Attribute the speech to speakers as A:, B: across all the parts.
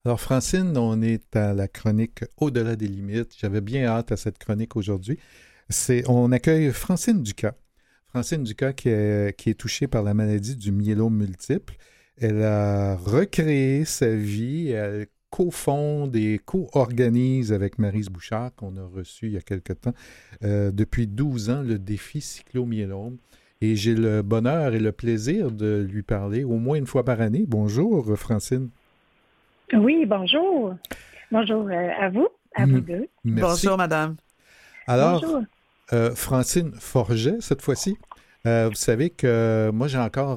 A: Alors, Francine, on est à la chronique Au-delà des limites. J'avais bien hâte à cette chronique aujourd'hui. On accueille Francine Ducas. Francine Ducas qui est touchée par la maladie du myélome multiple. Elle a recréé sa vie. Elle cofonde et co-organise avec Maryse Bouchard, qu'on a reçu il y a quelque temps, depuis 12 ans, le défi cyclomyélome. Et j'ai le bonheur et le plaisir de lui parler au moins une fois par année. Bonjour, Francine.
B: Oui, bonjour. Bonjour à vous deux.
A: Merci.
C: Bonjour, madame.
A: Alors,
B: Bonjour.
A: Francine Forget, cette fois-ci, vous savez que moi, j'ai encore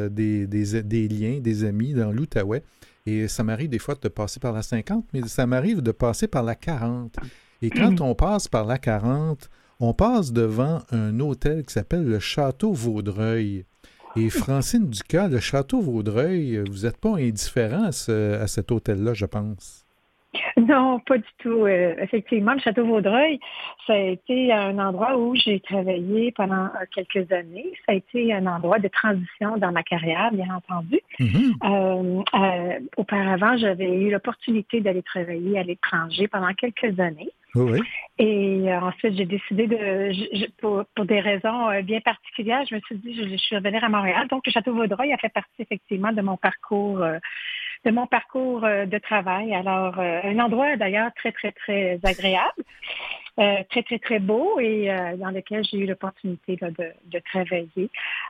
A: des liens, des amis dans l'Outaouais, et ça m'arrive des fois de passer par la 50, mais ça m'arrive de passer par la 40. Et quand on passe par la 40, on passe devant un hôtel qui s'appelle le Château Vaudreuil. Et Francine Ducas, le Château Vaudreuil, vous n'êtes pas indifférent à cet hôtel-là, je pense.
B: Non, pas du tout. Effectivement, le Château Vaudreuil, ça a été un endroit où j'ai travaillé pendant quelques années. Ça a été un endroit de transition dans ma carrière, bien entendu.
A: Mhm.
B: Auparavant, j'avais eu l'opportunité d'aller travailler à l'étranger pendant quelques années.
A: Oui, oui.
B: Et ensuite, j'ai décidé pour des raisons bien particulières, je me suis dit, je suis revenue à Montréal. Donc, le Château Vaudreuil a fait partie effectivement de mon parcours de travail. Alors, un endroit d'ailleurs très, très, très agréable, très, très, très beau et dans lequel j'ai eu l'opportunité là, de travailler.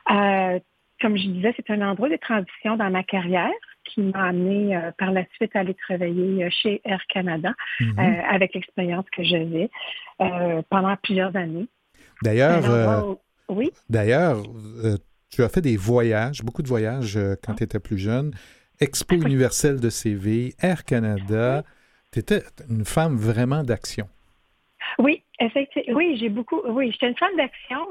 B: Comme je disais, c'est un endroit de transition dans ma carrière qui m'a amené par la suite à aller travailler chez Air Canada
A: Mhm.
B: avec l'expérience que j'avais pendant plusieurs années. C'est
A: D'ailleurs,
B: un endroit où, oui,
A: D'ailleurs, tu as fait des voyages, beaucoup de voyages quand tu étais plus jeune. Expo
B: oui,
A: universelle de CV, Air
B: oui,
A: Canada. Tu étais une femme vraiment d'action.
B: oui, effectivement, oui, oui, j'étais une femme d'action.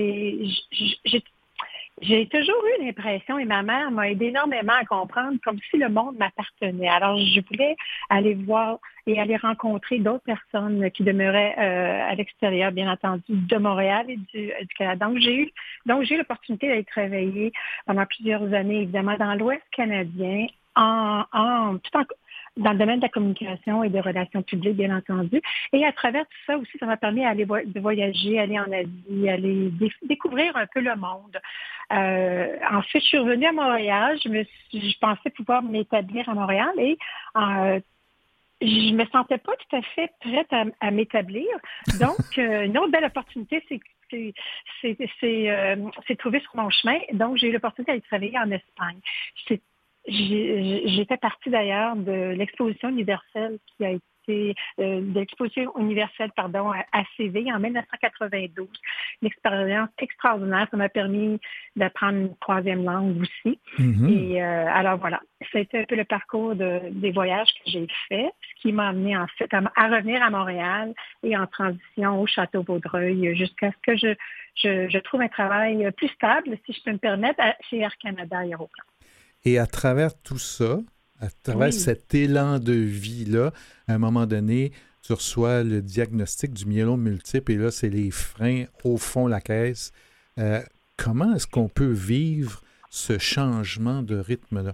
B: J'ai toujours eu l'impression, et ma mère m'a aidé énormément à comprendre, comme si le monde m'appartenait. Alors, je voulais aller voir et aller rencontrer d'autres personnes qui demeuraient à l'extérieur, bien entendu, de Montréal et du Canada. Donc j'ai eu l'opportunité d'aller travailler pendant plusieurs années, évidemment, dans l'Ouest canadien, tout en dans le domaine de la communication et des relations publiques, bien entendu. Et à travers tout ça aussi, ça m'a permis de voyager, aller en Asie, aller découvrir un peu le monde. Ensuite, je suis revenue à Montréal. Je pensais pouvoir m'établir à Montréal et euh, je me sentais pas tout à fait prête à m'établir. Donc, une autre belle opportunité, c'est trouvé sur mon chemin. Donc, j'ai eu l'opportunité d'aller travailler en Espagne. C'est- J'étais partie d'ailleurs de l'exposition universelle qui a été de l'exposition universelle, pardon, à CV en 1992. Une expérience extraordinaire. Ça m'a permis d'apprendre une troisième langue aussi.
A: Mhm.
B: Et alors voilà, c'était un peu le parcours des voyages que j'ai fait, ce qui m'a amené en fait à revenir à Montréal et en transition au Château Vaudreuil jusqu'à ce que je trouve un travail plus stable, si je peux me permettre, chez Air Canada Aéroplan.
A: Et à travers tout ça, à travers
B: Oui.
A: cet élan de vie-là, à un moment donné, tu reçois le diagnostic du myélome multiple et là, c'est les freins au fond la caisse. Euh, Comment est-ce qu'on peut vivre ce changement de rythme-là?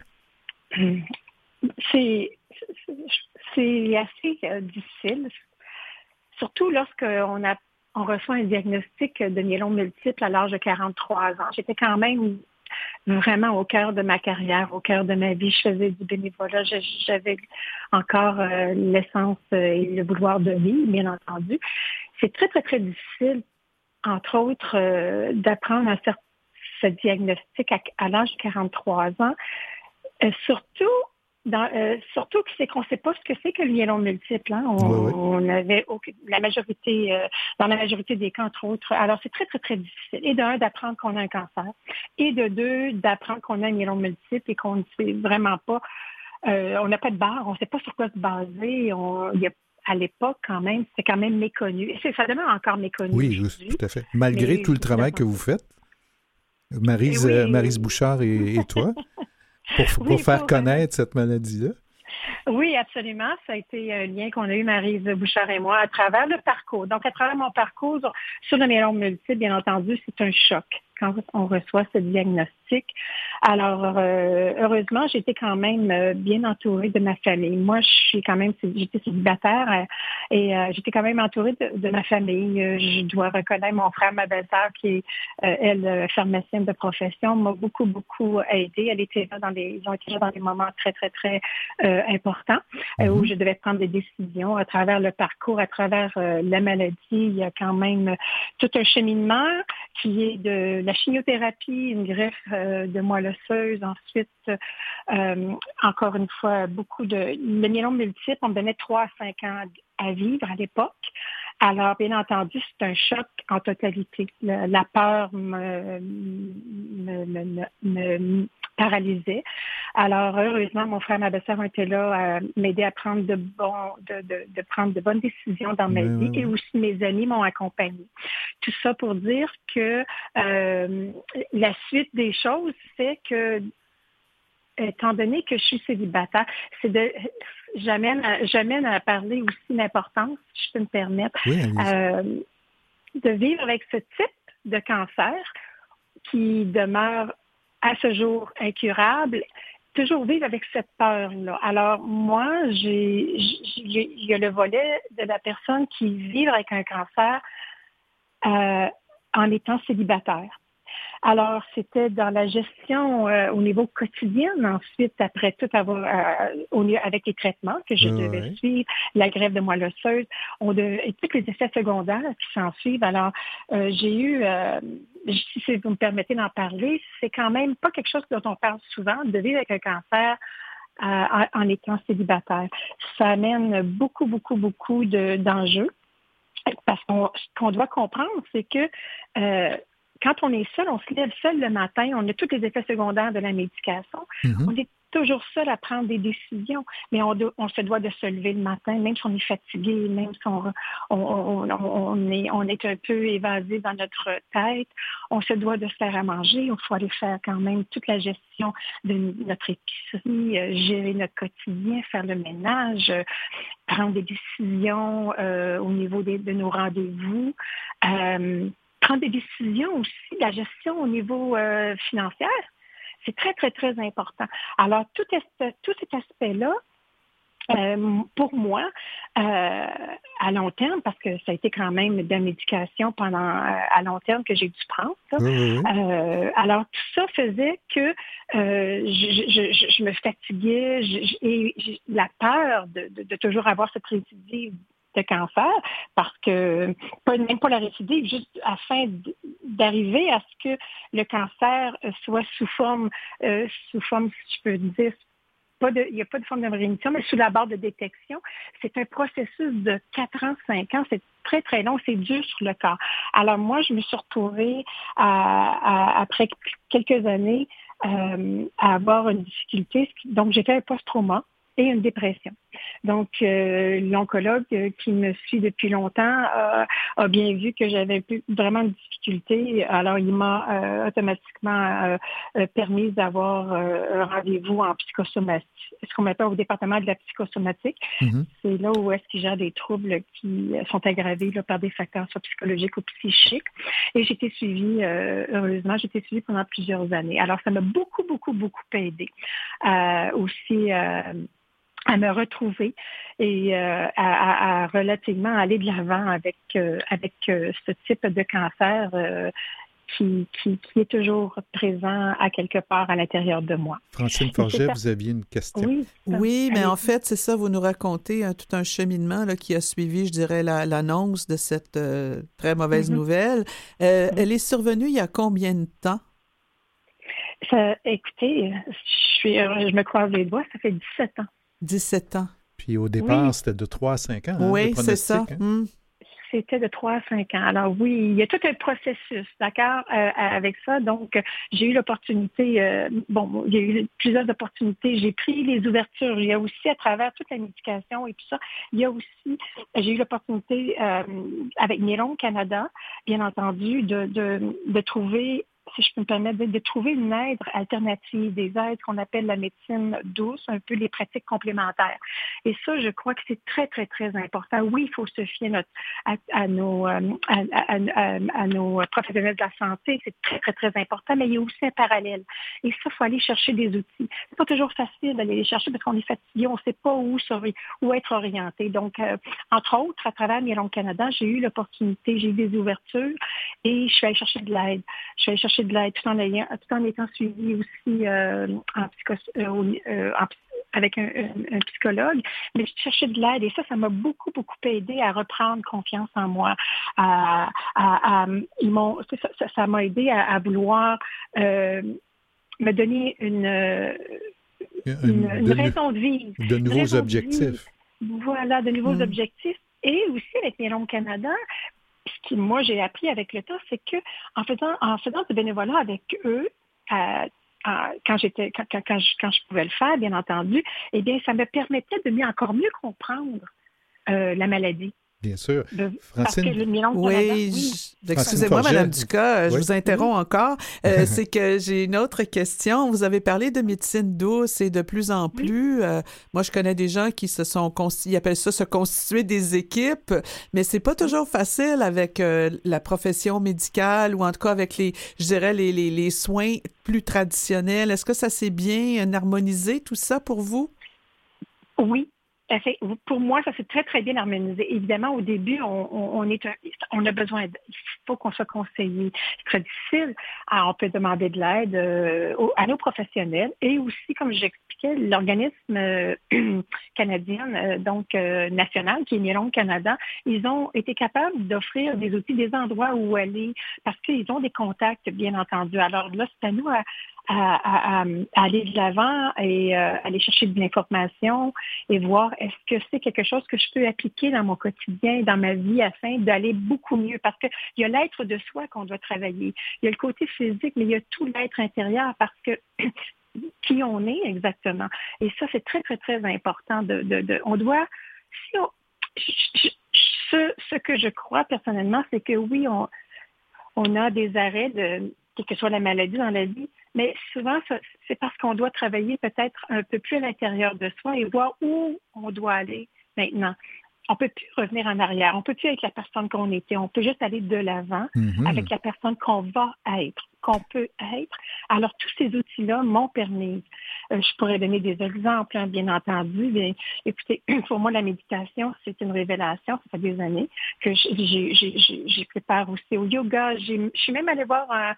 B: C'est c'est assez difficile, surtout lorsqu'on reçoit un diagnostic de myélome multiple à l'âge de 43 ans. J'étais quand même vraiment au cœur de ma carrière, au cœur de ma vie. Je faisais du bénévolat. J'avais encore l'essence et le vouloir de vivre, bien entendu. C'est très, très, très difficile, entre autres, d'apprendre ce diagnostic à l'âge de 43 ans. Surtout, surtout que c'est qu'on ne sait pas ce que c'est que le myélome multiple. Hein.
A: Oui, oui.
B: On avait la majorité, dans la majorité des cas, entre autres. Alors, c'est très, très, très difficile. Et de un, d'apprendre qu'on a un cancer. Et de deux, d'apprendre qu'on a un myélome multiple et qu'on ne sait vraiment pas, on n'a pas de barre, on ne sait pas sur quoi se baser. À l'époque, quand même, c'était quand même méconnu. Et ça demeure encore méconnu
A: Oui, oui,
B: aujourd'hui.
A: tout à fait. Malgré
B: Mais
A: tout le travail que vous faites, Maryse, Maryse
B: oui,
A: Bouchard et toi, pour
B: oui,
A: faire connaître cette maladie-là.
B: Oui, absolument. Ça a été un lien qu'on a eu, Maryse Bouchard et moi, à travers le parcours. Donc, à travers mon parcours sur le myélome multiple, bien entendu, c'est un choc quand on reçoit ce diagnostic. Alors, heureusement, j'étais quand même bien entourée de ma famille. Moi, j'étais célibataire et j'étais quand même entourée de ma famille. Je dois reconnaître mon frère, ma belle-sœur, qui est, elle, pharmacienne de profession, m'a beaucoup, beaucoup aidée. Ils ont été là dans des moments très, très, très importants où je devais prendre des décisions à travers le parcours, à travers la maladie. Il y a quand même tout un cheminement qui est de la chimiothérapie, une greffe de moelle osseuse, ensuite, encore une fois, le myélome multiple, on me donnait 3 à 5 ans à vivre à l'époque. Alors, bien entendu, c'est un choc en totalité. La peur me paralysait. Alors, heureusement, mon frère et ma belle-sœur ont été là à m'aider à prendre de bonnes décisions dans ma vie et aussi mes amis m'ont accompagnée. Tout ça pour dire que la suite des choses, c'est que étant donné que je suis célibataire, j'amène à parler aussi l'importance, si je peux me permettre, de vivre avec ce type de cancer qui demeure à ce jour incurable, toujours vivre avec cette peur-là. Alors, moi, il y a le volet de la personne qui vit avec un cancer en étant célibataire. Alors, c'était dans la gestion au niveau quotidien, ensuite, après tout avoir, avec les traitements que je devais suivre, la greffe de moelle osseuse, et tous les effets secondaires qui s'en suivent. Alors, j'ai eu, si vous me permettez d'en parler, c'est quand même pas quelque chose dont on parle souvent, de vivre avec un cancer en étant célibataire. Ça amène beaucoup, beaucoup, beaucoup d'enjeux. Parce ce qu'on doit comprendre, c'est que quand on est seul, on se lève seul le matin, on a tous les effets secondaires de la médication. On est toujours seul à prendre des décisions, mais on se doit de se lever le matin, même si on est fatigué, même si on est un peu évasé dans notre tête, on se doit de se faire à manger, il faut aller faire quand même toute la gestion de notre épicerie, gérer notre quotidien, faire le ménage, prendre des décisions au niveau de nos rendez-vous, prendre des décisions aussi, la gestion au niveau financier. C'est très, très, très important. Alors, tout cet aspect-là, pour moi, à long terme, parce que ça a été quand même de la médication à long terme que j'ai dû prendre. Alors, tout ça faisait que je me fatiguais et la peur de toujours avoir cette récidive de cancer, parce que, même pas la récidive, juste afin d'arriver à ce que le cancer soit sous forme, si je peux dire, il n'y a pas de forme de rémission, mais sous la barre de détection. C'est un processus de 4 ans, 5 ans. C'est très, très long. C'est dur sur le corps. Alors, moi, je me suis retrouvée après quelques années à avoir une difficulté. Donc, j'ai fait un post-trauma et une dépression. Donc, l'oncologue qui me suit depuis longtemps a bien vu que j'avais vraiment de difficultés. Alors, il m'a automatiquement permis d'avoir un rendez-vous en psychosomatique, ce qu'on appelle au département de la psychosomatique. C'est là où est-ce qu'il gère des troubles qui sont aggravés par des facteurs soit psychologiques ou psychiques. Et j'ai été suivie, heureusement, pendant plusieurs années. Alors, ça m'a beaucoup, beaucoup, beaucoup aidée. Aussi, à me retrouver et à relativement aller de l'avant avec ce type de cancer qui est toujours présent à quelque part à l'intérieur de moi.
A: Francine Forget, vous aviez une question.
C: Oui, mais en fait, c'est ça, vous nous racontez tout un cheminement là, qui a suivi, je dirais, l'annonce de cette très mauvaise nouvelle. Elle est survenue il y a combien de temps?
B: Écoutez, je me croise les doigts, ça fait 17 ans.
C: 17 ans.
A: Puis au départ, c'était de 3 à 5 ans.
C: Oui, c'est ça.
B: C'était de 3 à 5 ans. Alors oui, il y a tout un processus, d'accord, avec ça. Donc, j'ai eu l'opportunité, il y a eu plusieurs opportunités. J'ai pris les ouvertures. Il y a aussi, à travers toute la médication et tout ça, j'ai eu l'opportunité, avec Myélome Canada, bien entendu, de trouver si je peux me permettre, de trouver une aide alternative, des aides qu'on appelle la médecine douce, un peu les pratiques complémentaires. Et ça, je crois que c'est très, très, très important. Oui, il faut se fier à nos professionnels de la santé, c'est très, très, très important, mais il y a aussi un parallèle. Et ça, il faut aller chercher des outils. C'est pas toujours facile d'aller les chercher parce qu'on est fatigué, on ne sait pas où être orienté. Donc, entre autres, à travers Myélome Canada, j'ai eu l'opportunité, j'ai eu des ouvertures et je suis allée chercher de l'aide. Je suis allée chercher de l'aide tout en étant suivie aussi avec un psychologue, mais je cherchais de l'aide et ça m'a beaucoup, beaucoup aidé à reprendre confiance en moi. Ça m'a aidé à vouloir me donner une raison de vivre.
A: De nouveaux objectifs.
B: Voilà, de nouveaux objectifs. Et aussi avec Myélome Canada, ce que moi j'ai appris avec le temps, c'est que en faisant du bénévolat avec eux, quand je pouvais le faire, bien entendu, eh bien, ça me permettait de encore mieux comprendre la maladie.
A: Bien sûr.
B: Francine,
C: excusez-moi, Mme Ducas, je vous interromps encore. C'est que j'ai une autre question. Vous avez parlé de médecine douce et de plus en plus, moi, je connais des gens qui ils appellent ça se constituer des équipes, mais c'est pas toujours facile avec la profession médicale ou en tout cas avec les soins plus traditionnels. Est-ce que ça s'est bien harmonisé, tout ça, pour vous?
B: Oui. Pour moi, ça s'est très, très bien harmonisé. Évidemment, au début, on a besoin il faut qu'on soit conseillé. C'est très difficile. Alors, on peut demander de l'aide à nos professionnels et aussi, comme j'expliquais, l'organisme canadien, national, qui est Myélome Canada, ils ont été capables d'offrir des outils, des endroits où aller, parce qu'ils ont des contacts, bien entendu. Alors là, c'est à nous à aller de l'avant et aller chercher de l'information et voir est-ce que c'est quelque chose que je peux appliquer dans mon quotidien, dans ma vie, afin d'aller beaucoup mieux. Parce qu'il y a l'être de soi qu'on doit travailler. Il y a le côté physique, mais il y a tout l'être intérieur parce que qui on est exactement. Et ça, c'est très, très, très important. On doit... Ce que je crois personnellement, c'est que oui, on a des arrêts quelle que soit la maladie dans la vie, mais souvent, c'est parce qu'on doit travailler peut-être un peu plus à l'intérieur de soi et voir où on doit aller maintenant. On ne peut plus revenir en arrière. On ne peut plus être la personne qu'on était. On peut juste aller de l'avant avec la personne qu'on va être, qu'on peut être. Alors, tous ces outils-là m'ont permis. Je pourrais donner des exemples, bien entendu. Mais, écoutez, pour moi, la méditation, c'est une révélation. Ça fait des années que j'y prépare aussi au yoga. Je suis même allée voir,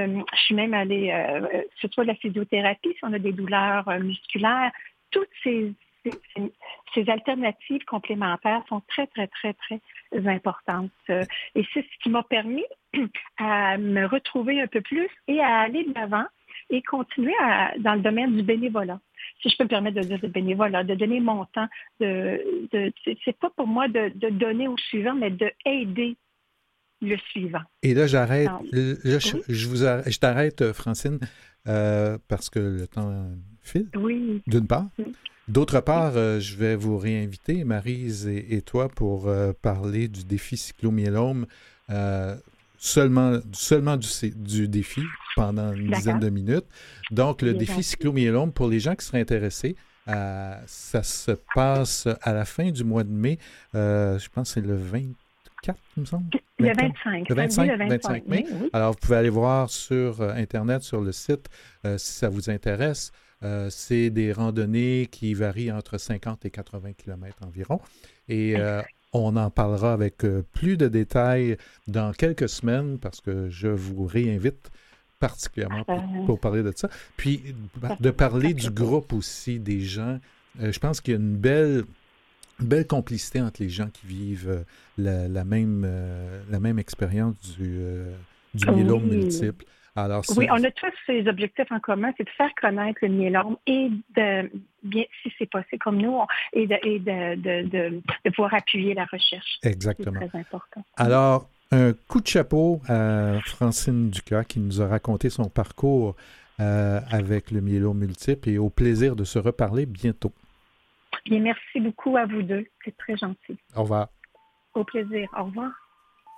B: surtout la physiothérapie, si on a des douleurs musculaires. Toutes ces alternatives complémentaires sont très, très, très, très importantes. Et c'est ce qui m'a permis à me retrouver un peu plus et à aller de l'avant et continuer dans le domaine du bénévolat. Si je peux me permettre de dire du bénévolat, de donner mon temps, c'est pas pour moi de donner au suivant, mais de aider le suivant.
A: Et là, j'arrête. Je t'arrête, Francine, parce que le temps file, d'une part. D'autre part, je vais vous réinviter, Maryse et toi, pour parler du défi cyclomyélome, seulement du défi pendant une dizaine de minutes. Donc, le défi cyclomyélome, pour les gens qui seraient intéressés, ça se passe à la fin du mois de mai. Je pense que c'est le 24, il me semble.
B: Le 25.
A: Le 25 mai. Oui. Alors, vous pouvez aller voir sur Internet, sur le site, si ça vous intéresse. C'est des randonnées qui varient entre 50 et 80 km environ. Et on en parlera avec plus de détails dans quelques semaines parce que je vous réinvite particulièrement pour parler de ça. Puis de parler du groupe aussi, des gens. Je pense qu'il y a une belle complicité entre les gens qui vivent la même expérience du myélome multiple. Alors,
B: oui, on a tous ces objectifs en commun, c'est de faire connaître le myélome et si c'est possible comme nous, et de pouvoir appuyer la recherche.
A: Exactement.
B: C'est très important.
A: Alors, un coup de chapeau à Francine Ducas qui nous a raconté son parcours avec le myélome multiple et au plaisir de se reparler bientôt.
B: Bien, merci beaucoup à vous deux. C'est très gentil.
A: Au revoir.
B: Au plaisir. Au revoir.